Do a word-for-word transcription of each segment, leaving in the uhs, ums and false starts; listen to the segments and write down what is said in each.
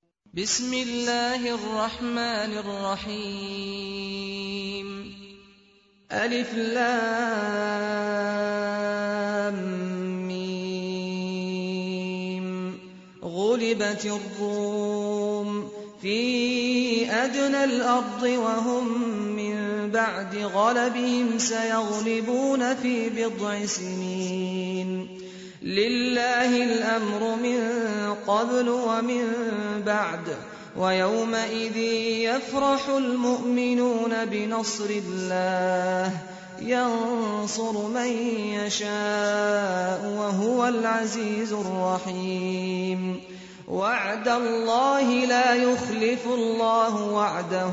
بسم الله الرحمن الرحيم ألف لام ميم غلبت الروم في أدنى الأرض وهم من بعد غلبهم سيغلبون في بضع سنين لله الأمر من قبل ومن بعد ويومئذ يفرح المؤمنون بنصر الله ينصر من يشاء وهو العزيز الرحيم وعد الله لا يخلف الله وعده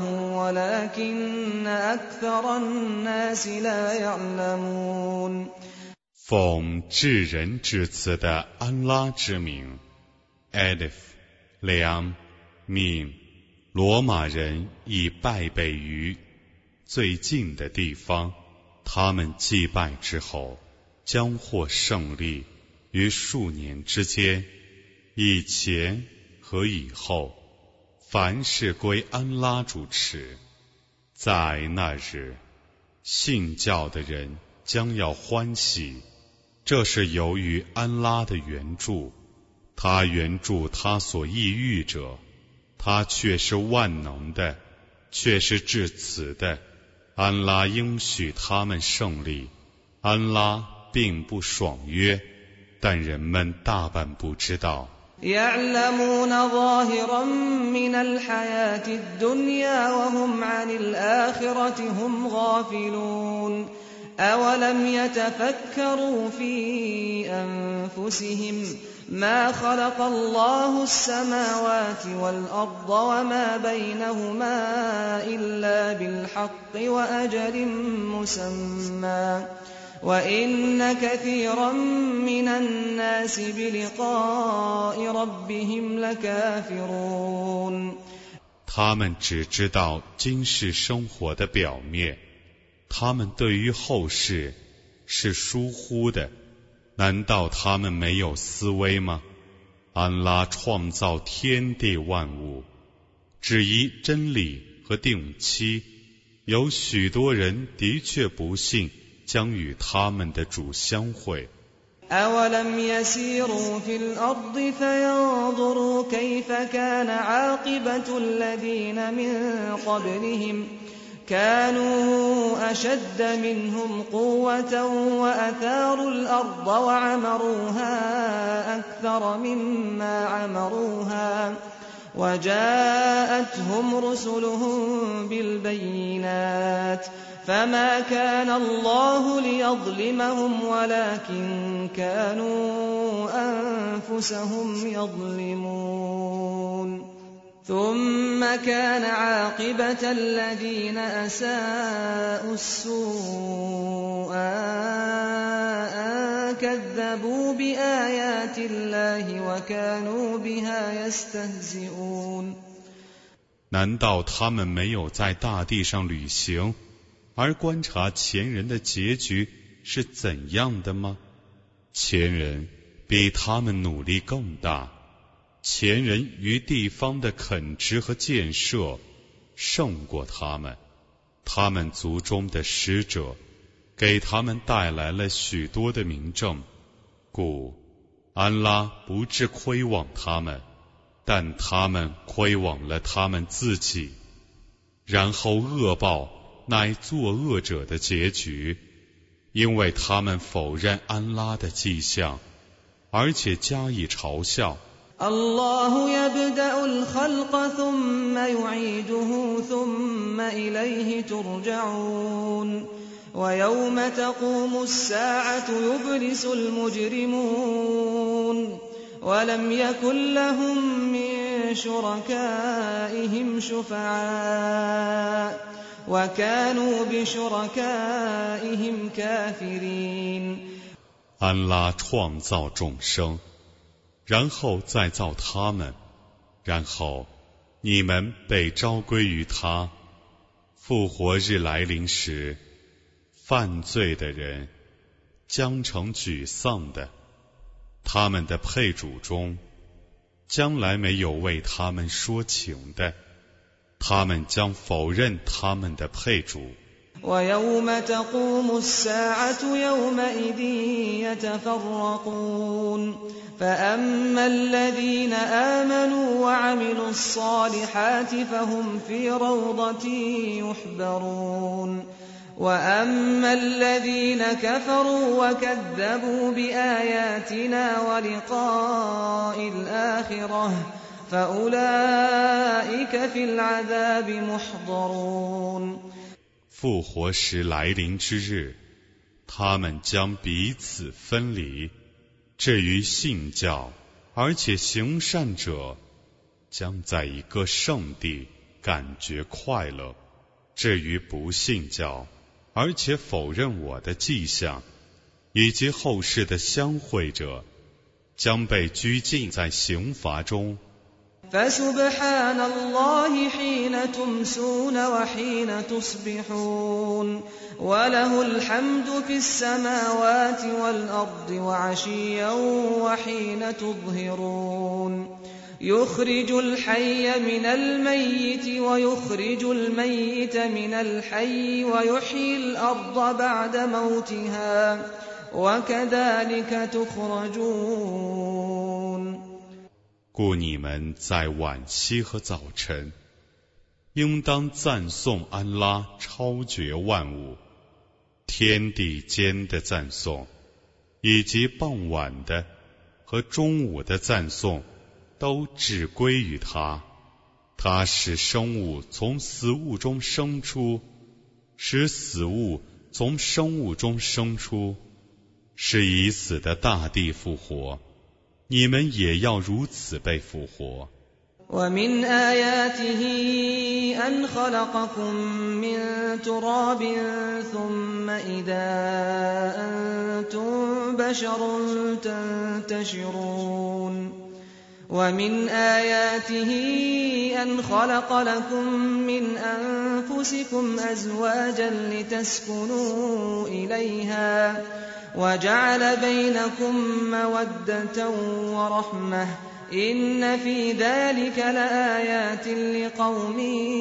ولكن أكثر الناس لا يعلمون 奉至仁至慈的安拉之名 Alif Lam Mim 罗马人已败北于最近的地方，他们祭拜之后将获胜利于数年之间，以前和以后，凡事归安拉主持。在那日，信教的人将要欢喜，这是由于安拉的援助，他援助他所抑郁者，他却是万能的，却是至慈的。安拉应许他们胜利，安拉并不爽约，但人们大半不知道。 يعلمون ظاهرا من الحياة الدنيا وهم عن الآخرة هم غافلون أولم يتفكروا في أنفسهم ما خلق الله السماوات والأرض وما بينهما إلا بالحق وأجل مسمى وإن كثيرا من الناس بلقاء ربهم لكافرون 他们只知道今世生活的表面，他们对于后世是疏忽的，难道他们没有思维吗？安拉创造天地万物，只依真理和定期，有许多人的确不信将与他们的主相会。 أولم يسيروا في الأرض فينظروا كيف كان عاقبة الذين من قبلهم كانوا أشد منهم قوة وأثاروا الأرض وعمروها أكثر مما عمروها وجاءتهم رسلهم بالبينات فما كان الله ليظلمهم ولكن كانوا أنفسهم يظلمون ثم كان عاقبة الذين أساءوا السوء أن كذبوا بآيات الله وكانوا بها يستهزئون 难道他们没有在大地上旅行，而观察前人的结局是怎样的吗？前人比他们努力更大，前人于地方的垦殖和建设胜过他们，他们族中的使者给他们带来了许多的明证，故安拉不致亏枉他们，但他们亏枉了他们自己，然后恶报乃作恶者的结局，因为他们否认安拉的迹象，而且加以嘲笑。 الله يبدأ الخلق ثم يعيده ثم إليه ترجعون ويوم تقوم الساعة يبلس المجرمون ولم يكن لهم من شركائهم شفعاء وكانوا بشركائهم كافرين 安拉创造众生，然后再造他们，然后你们被召归于他。复活日来临时，犯罪的人将成沮丧的，他们的配主中将来没有为他们说情的，他们将否认他们的配主。 ويوم تقوم الساعة يومئذ يتفرقون فأما الذين آمنوا وعملوا الصالحات فهم في روضة يحبرون وأما الذين كفروا وكذبوا بآياتنا ولقاء الآخرة فأولئك في العذاب محضرون。 复活时来临之日，他们将彼此分离。至于信教而且行善者，将在一个圣地感觉快乐；至于不信教而且否认我的迹象以及后世的相会者，将被拘禁在刑罚中。 فسبحان الله حين تمسون وحين تصبحون وله الحمد في السماوات والأرض وعشيا وحين تظهرون يخرج الحي من الميت ويخرج الميت من الحي ويحيي الأرض بعد موتها وكذلك تخرجون。 故你们在晚期和早晨，应当赞颂安拉超绝万物，天地间的赞颂，以及傍晚的和中午的赞颂，都只归于他。他使生物从死物中生出，使死物从生物中生出，使已死的大地复活。你们也要如此被复活。 ومن آياته أن خلقكم من تراب ثم إذا أنتم بشر تنتشرون ومن آياته أن خلق لكم من أنفسكم أزواجا لتسكنوا إليها وجعل بينكم مودة ورحمة إن في ذلك لآيات لقوم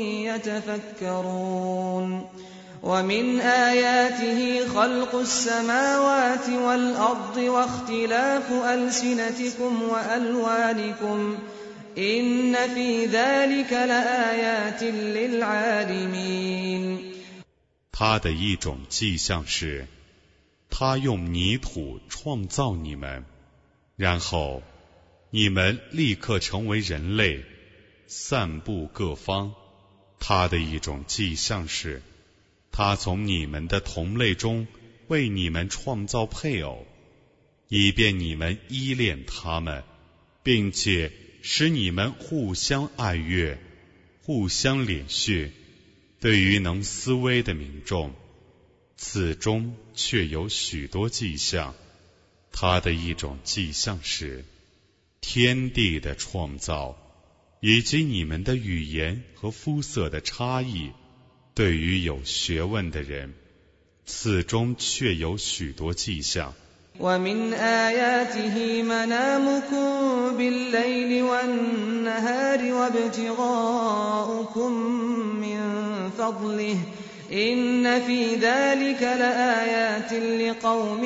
يتفكرون ومن آياته خلق السماوات والأرض واختلاف ألسنتكم وألوانكم إن في ذلك لآيات للعالمين。 他的一种迹象是，他用泥土创造你们，然后你们立刻成为人类，散布各方。他的一种迹象是，他从你们的同类中为你们创造配偶，以便你们依恋他们，并且使你们互相爱悦，互相怜恤。对于能思维的民众，此中却有许多迹象。他的一种迹象是天地的创造，以及你们的语言和肤色的差异。对于有学问的人，此中却有许多迹象。 ومن آياته منامكم بالليل والنهار وابتغاؤكم من فضله إن في ذلك لآيات لقوم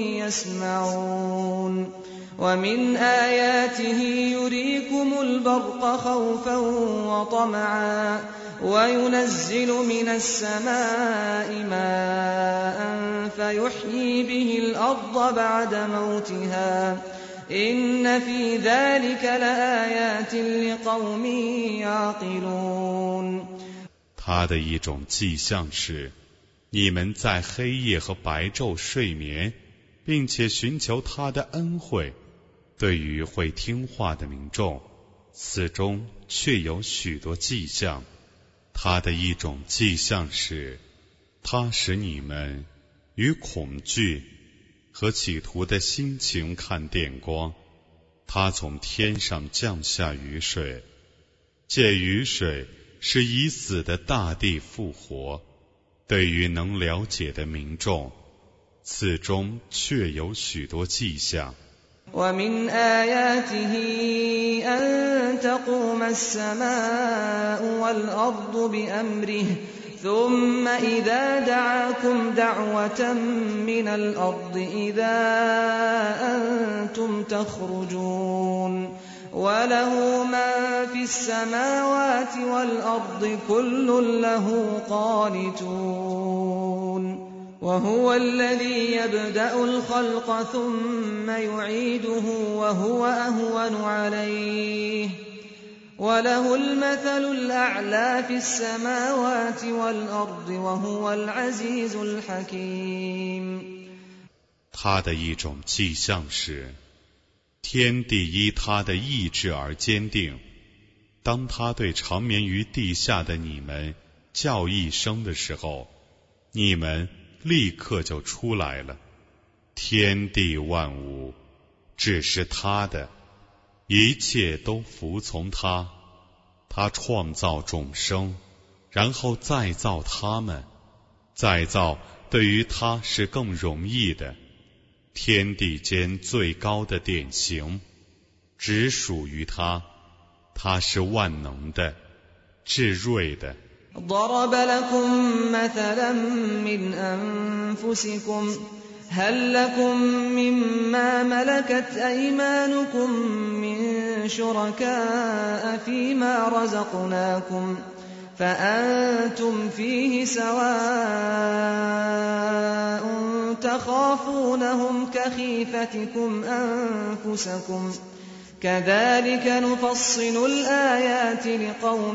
يسمعون ومن آياته يريكم البرق خوفا وطمعا وينزل من السماء ماء فيحيي به الأرض بعد موتها إن في ذلك لآيات لقوم يعقلون。 他的一种迹象是，你们在黑夜和白昼睡眠，并且寻求他的恩惠。对于会听话的民众，此中却有许多迹象。他的一种迹象是，他使你们与恐惧和企图的心情看电光。他从天上降下雨水，借雨水使已死的大地复活。对于能了解的民众，此中确有许多迹象。 ومن آياته أن تقوم السماء والأرض بأمره ثم إذا دعاكم دعوة من الأرض إذا أنتم تخرجون وله من في السماوات والأرض كل له قانتون وهو الذي يبدأ الخلق ثم يعيده وهو أهون عليه وله المثل الأعلى في السماوات والأرض وهو العزيز الحكيم。 他的一种迹象是，天地依他的意志而坚定。当他对长眠于地下的你们叫一声的时候，你们立刻就出来了。天地万物只是他的，一切都服从他。他创造众生，然后再造他们。再造对于他是更容易的。天地间最高的典型只属于他，他是万能的，至睿的。 ضرب لكم مثلا من أنفسكم هل لكم مما ملكت أيمانكم من شركاء فيما رزقناكم فأنتم فيه سواء تخافونهم كخيفتكم أنفسكم كذلك نفصل الآيات لقوم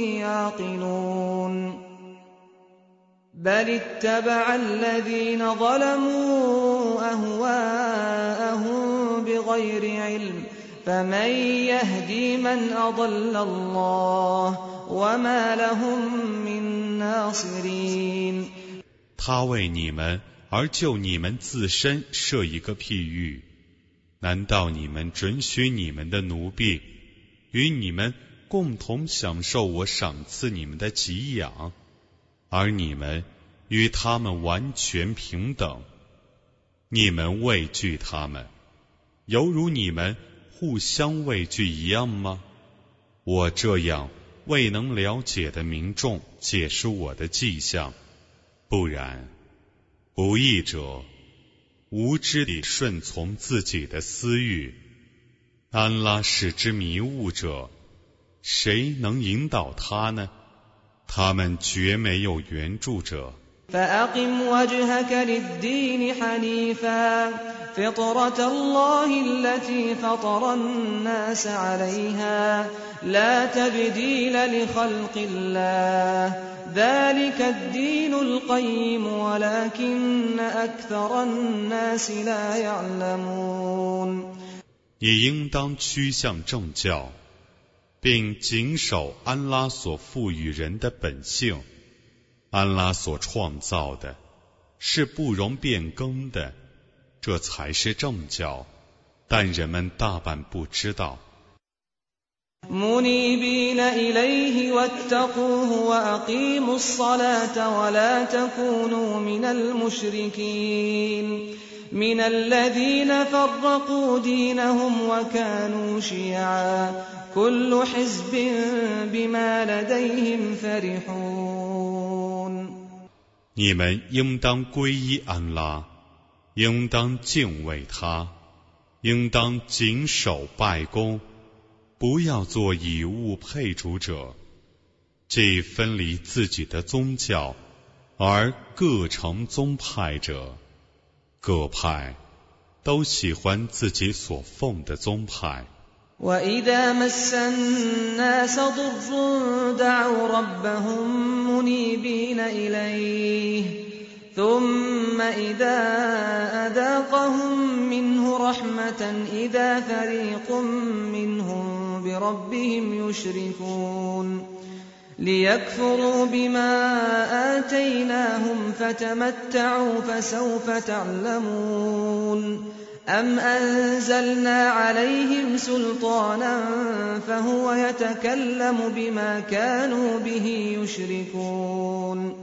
يعقلون بل اتبع الذين ظلموا أهواءهم بغير علم فمن يهدي من أضل الله وما لهم من ناصرين。 他为你们而就你们自身设一个譬喻，难道你们准许你们的奴婢与你们共同享受我赏赐你们的给养，而你们与他们完全平等？你们畏惧他们，犹如你们互相畏惧一样吗？我这样未能了解的民众解释我的迹象，不然不义者无知地顺从自己的私欲，安拉使之迷雾者，谁能引导他呢？他们绝没有援助者。 فأقم وجهك للدين حنيفا فطرة الله التي فطر الناس عليها لا تبديل لخلق الله ذلك الدين القيم ولكن أكثر الناس لا يعلمون。 你应当趋向正教，并谨守安拉所赋予人的本性。安拉所创造的是不容变更的，这才是正教，但人们大半不知道。 منيبين إليه واتقوه وأقيموا الصلاة ولا تكونوا من المشركين من الذين فرقوا دينهم وكانوا شيعا كل حزب بما لديهم فرحون。 你们应当皈依安拉，应当敬畏他，应当谨守拜功，不要做以物配主者，既分离自己的宗教，而各成宗派者，各派都喜欢自己所奉的宗派。 وإذا مس الناس ضر دعوا ربهم منيبين إليه ثم إذا أذاقهم منه رحمة إذا فريق منهم بربهم يشركون ليكفروا بما آتيناهم فتمتعوا فسوف تعلمون أم أنزلنا عليهم سلطانا فهو يتكلم بما كانوا به يشركون。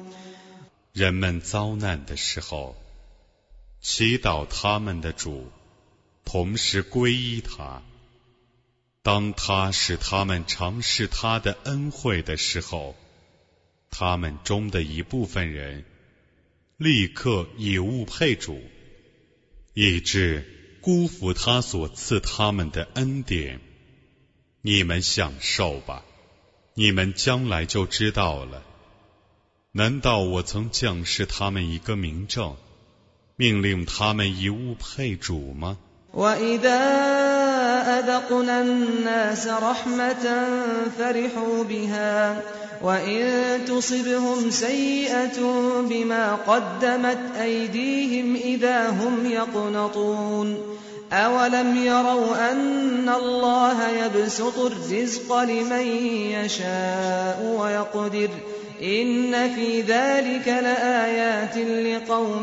人们遭难的时候，祈祷他们的主， 同时皈依他。当他使他们尝试他的恩惠的时候，他们中的一部分人立刻以物配主，以致辜负他所赐他们的恩典。你们享受吧，你们将来就知道了。难道我曾降示他们一个明证，命令他们以物配主吗？ وَإِذَا أَذَقْنَا النَّاسَ رَحْمَةً فَرِحُوا بِهَا وَإِن تُصِبْهُمْ سَيِّئَةٌ بِمَا قَدَّمَتْ أَيْدِيهِمْ إِذَا هُمْ يَقْنَطُونَ أَوَلَمْ يَرَوْا أَنَّ اللَّهَ يَبْسُطُ الرِّزْقَ لِمَن يَشَاءُ وَيَقْدِرُ إِنَّ فِي ذَلِكَ لَآيَاتٍ لِقَوْمٍ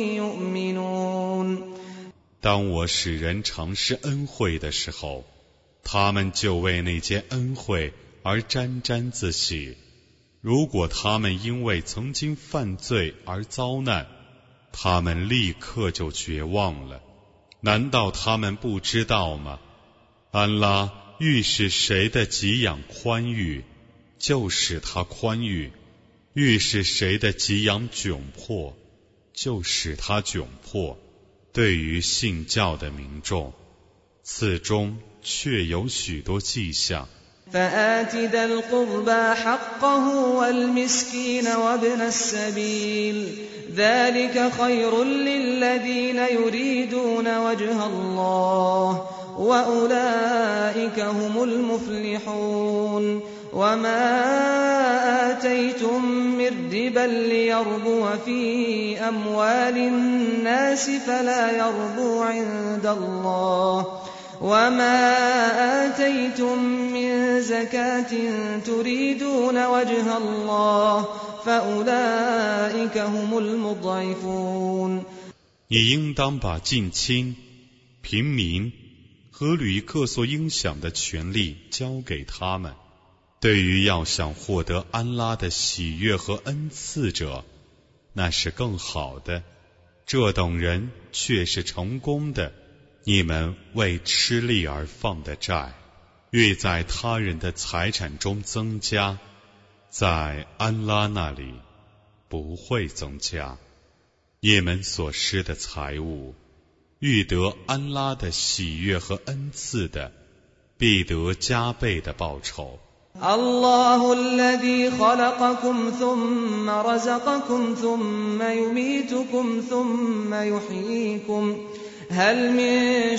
يُؤْمِنُونَ 当我使人尝试恩惠的时候，他们就为那件恩惠而沾沾自喜。如果他们因为曾经犯罪而遭难，他们立刻就绝望了。难道他们不知道吗？安拉欲使谁的给养宽裕，就使他宽裕；欲使谁的给养窘迫，就使他窘迫。对于信教的民众，此中确有许多迹象。 فآت ذا القربى حقه والمسكين وابن السبيل ذلك خير للذين يريدون وجه الله وأولئك هم المفلحون وما آتيتم من ربا ليربو في أموال الناس فلا يربو عند الله وما آتيتم من زكاة تريدون وجه الله فأولئك هم المضعفون 你应当把近亲、平民和旅客所应享的权利交给他们。对于要想获得安拉的喜悦和恩赐者，那是更好的。这等人却是成功的。你们为吃力而放的债，欲在他人的财产中增加，在安拉那里不会增加。你们所施的财物，欲得安拉的喜悦和恩赐的，必得加倍的报酬。 الله الذي خلقكم ثم رزقكم ثم يميتكم ثم يحييكم هل من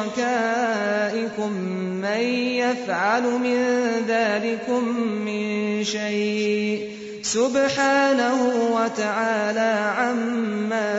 شركائكم من يفعل من ذلكم من شيء سبحانه وتعالى عما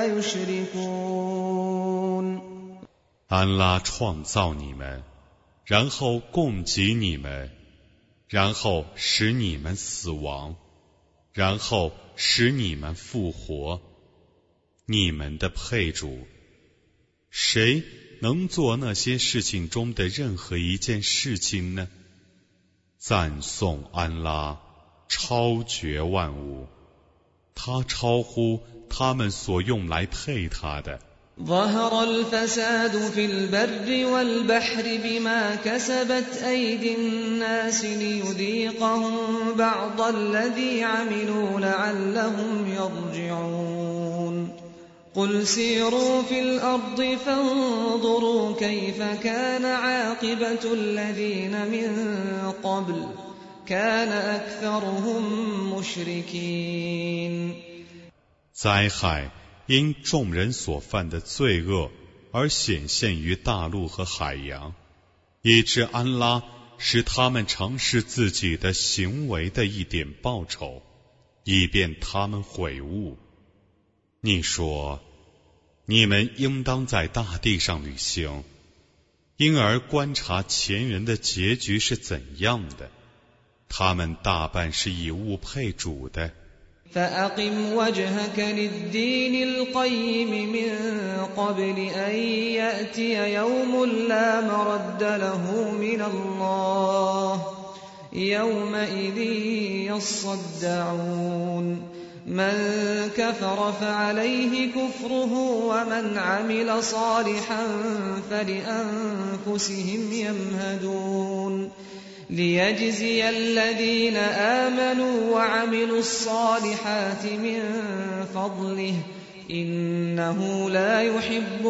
يشركون 安拉创造你们，然后供给你们，然后使你们死亡，然后使你们复活。你们的配主，谁能做那些事情中的任何一件事情呢？赞颂安拉，超绝万物，他超乎他们所用来配他的。 ظهر الفساد في البر والبحر بما كسبت أيدي الناس ليذيقهم بعض الذي عملوا لعلهم يرجعون قل سيروا في الأرض فانظروا كيف كان عاقبة الذين من قبل كان أكثرهم مشركين 灾害因众人所犯的罪恶而显现于大陆和海洋，以致安拉使他们尝试自己的行为的一点报酬，以便他们悔悟。你说，你们应当在大地上旅行，因而观察前人的结局是怎样的。他们大半是以物配主的。 فأقم وجهك للدين القيم من قبل أن يأتي يوم لا مرد له من الله يومئذ يصدعون من كفر فعليه كفره ومن عمل صالحا فلأنفسهم يمهدون ليجزي الذين آمنوا وعملوا الصالحات من فضله إنه لا يحب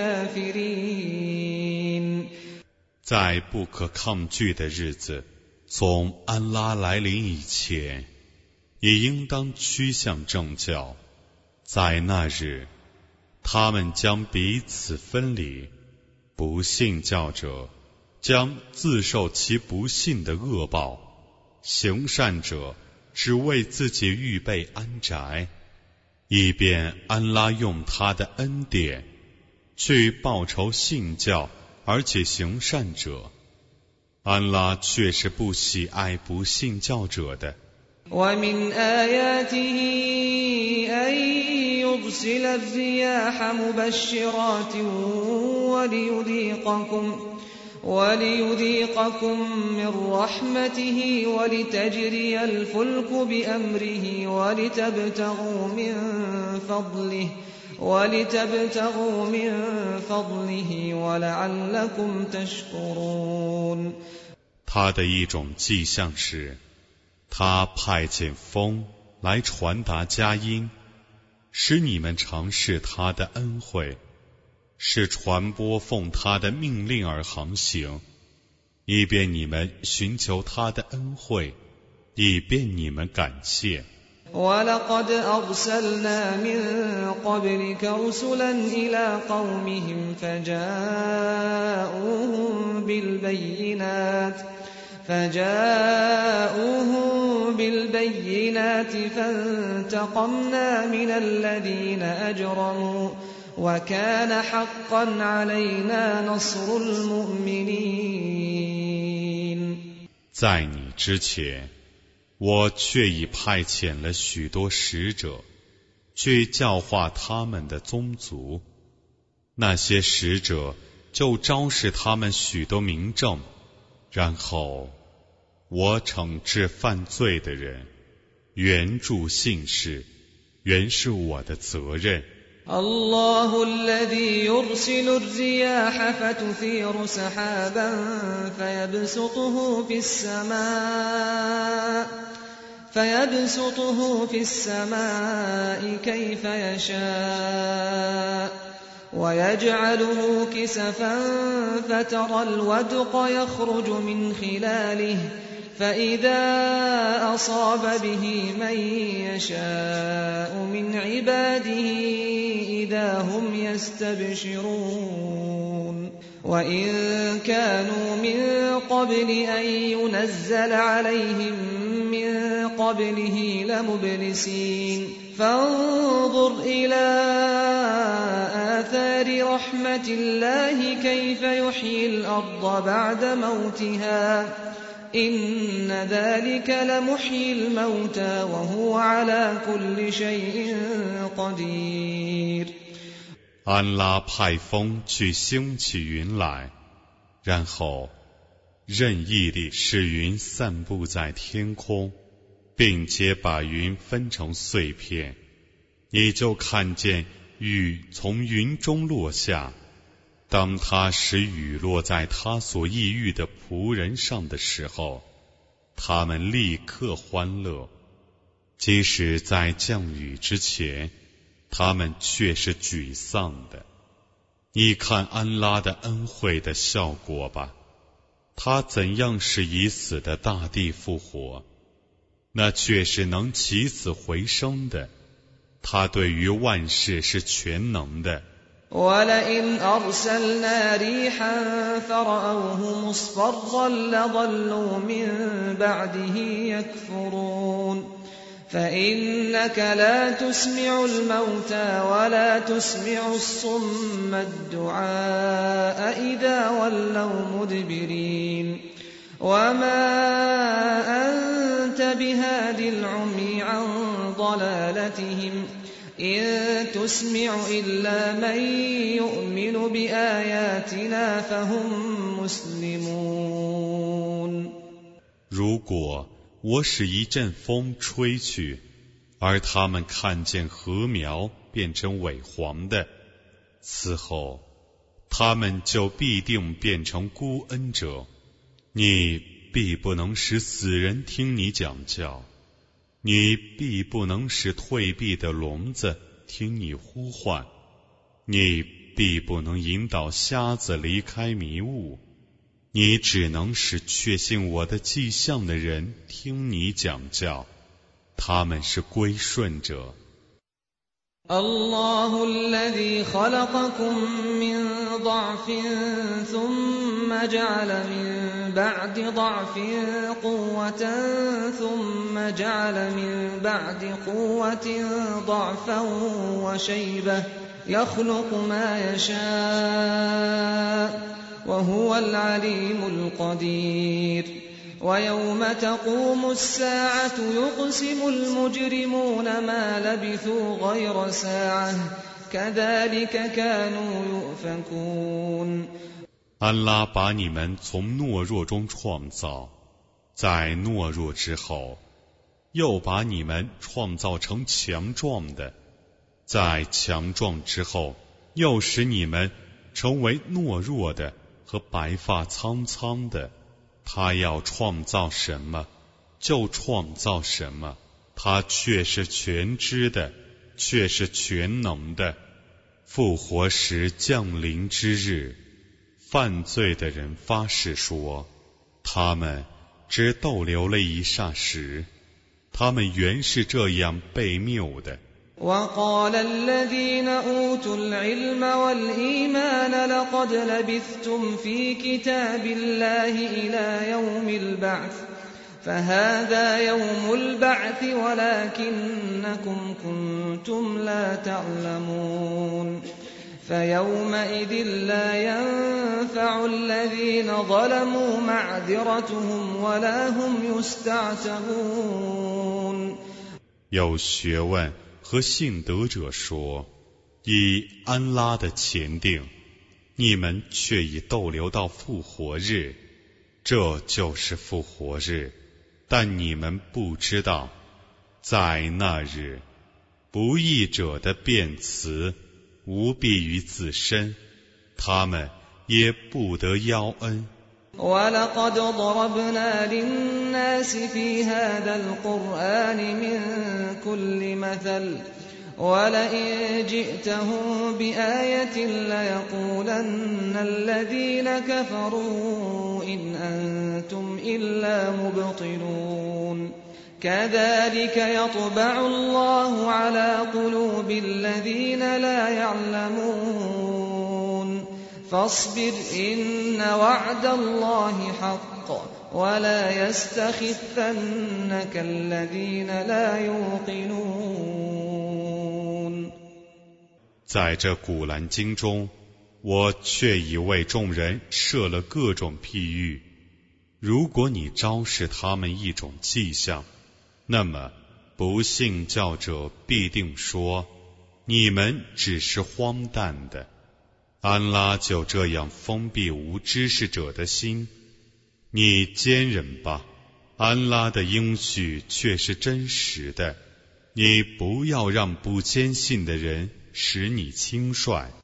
الكافرين。 在不可抗拒的日子，从安拉来临以前，也应当趋向正教。在那日，他们将彼此分离，不信教者将自受其不信的恶报，行善者只为自己预备安宅，以便安拉用他的恩典去报酬信教而且行善者。安拉却是不喜爱不信教者的。 ومن آياته أن يرسل الرياح مبشرات وليذيقكم وليذيقكم من رحمته ولتجري الفلك بأمره ولتبتغوا من فضله ولتبتغوا من فضله ولعلكم تشكرون。 他的一种迹象是，他派遣风来传达佳音，使你们尝试他的恩惠，是传播奉他的命令而航行，以便你们寻求他的恩惠，以便你们感谢。 وَلَقَدْ أَرْسَلْنَا مِن قَبْلِكَ رُسُلًا إِلَى قَوْمِهِمْ فَجَاءُوهُم بِالْبَيِّنَاتِ فَجَاءُوهُم بِالْبَيِّنَاتِ فَانتَقَمْنَا مِنَ الَّذِينَ أَجْرَمُوا وَكَانَ حَقًّا عَلَيْنَا نَصْرُ الْمُؤْمِنِينَ。 在你之前，我却已派遣了许多使者，去教化他们的宗族。那些使者就昭示他们许多明证，然后我惩治犯罪的人，援助信士，原是我的责任。 الله الذي يرسل الرياح فتثير سحابا فيبسطه في السماء فيبسطه في السماء كيف يشاء ويجعله كسفا فترى الودق يخرج من خلاله فإذا أصاب به من يشاء من عباده إذا هم يستبشرون وإن كانوا من قبل أن ينزل عليهم من قبله لمبلسين فانظر إلى آثار رحمة الله كيف يحيي الأرض بعد موتها إن ذلك لمحيي الموتى وهو على كل شيء قدير。 安拉派风去兴起云来，然后任意地使云散布在天空，并且把云分成碎片，你就看见雨从云中落下。当他使雨落在他所抑郁的仆人上的时候，他们立刻欢乐；即使在降雨之前，他们却是沮丧的。你看安拉的恩惠的效果吧，他怎样使已死的大地复活，那却是能起死回生的。他对于万事是全能的。 وَلَئِنْ أَرْسَلْنَا رِيحًا فَرَأَوْهُ مُصْفَرًّا لَظَلُّوا مِن بَعْدِهِ يَكْفُرُونَ فَإِنَّكَ لَا تُسْمِعُ الْمَوْتَى وَلَا تُسْمِعُ الصُّمَّ الدُّعَاءَ إِذَا وَلَّوْا مُدْبِرِينَ وَمَا أَنْتَ بِهَادِ الْعُمْيِ عَنْ ضَلَالَتِهِمْ إِن تُسْمِعُ إِلَّا مَن يُؤْمِنُ بِآيَاتِنَا فَهُم مُسْلِمُونَ。 如果我使一阵风吹去， 而他们看见禾苗变成萎黄的，此后他们就必定变成孤恩者。你必不能使死人听你讲教，你必不能使退避的聋子听你呼唤，你必不能引导瞎子离开迷雾，你只能使确信我的迹象的人听你讲教，他们是归顺者。 الله الذي خلقكم من ضعف ثم جعل من بعد ضعف قوة ثم جعل من بعد قوة ضعفا وشيبة يخلق ما يشاء وهو العليم القدير ويوم تقوم الساعة يقسم المجرمون ما لبثوا غير ساعة كذلك كانوا يؤفكون。 安拉把你们从懦弱中创造，在懦弱之后，又把你们创造成强壮的，在强壮之后，又使你们成为懦弱的和白发苍苍的。他要创造什么，就创造什么，他却是全知的，却是全能的。复活时降临之日，犯罪的人发誓说，他们只逗留了一霎时，他们原是这样被谬的。 وقال الذين أوتوا العلم والإيمان لقد لبثتم في كتاب الله إلى يوم البعث فهذا يوم البعث ولكنكم كنتم لا تعلمون فيومئذ لا ينفع الذين ظلموا معذرتهم ولا هم يستعتبون。 有学问和信德者说，以安拉的前定，你们却已逗留到复活日，这就是复活日，但你们不知道，在那日，不义者的辩词无裨于自身，他们也不得邀恩。 وَلَقَدْ ضَرَبْنَا لِلنَّاسِ فِي هَذَا الْقُرْآنِ مِنْ كُلِّ مَثَلٍ وَلَئِنْ جِئْتَهُمْ بِآيَةٍ لَيَقُولَنَّ الَّذِينَ كَفَرُوا إِنْ أَنْتُمْ إِلَّا مُبْطِلُونَ كَذَلِكَ يَطْبَعُ اللَّهُ عَلَى قُلُوبِ الَّذِينَ لَا يَعْلَمُونَ فاصبر إن وعد الله حق ولا يستخفنك الذين لا يوقنون。 在这古兰经中，我却已为众人设了各种譬喻。如果你昭示他们一种迹象，那么不信教者必定说，你们只是荒诞的。安拉就这样封闭无知识者的心，你坚忍吧，安拉的应许却是真实的，你不要让不坚信的人使你轻率。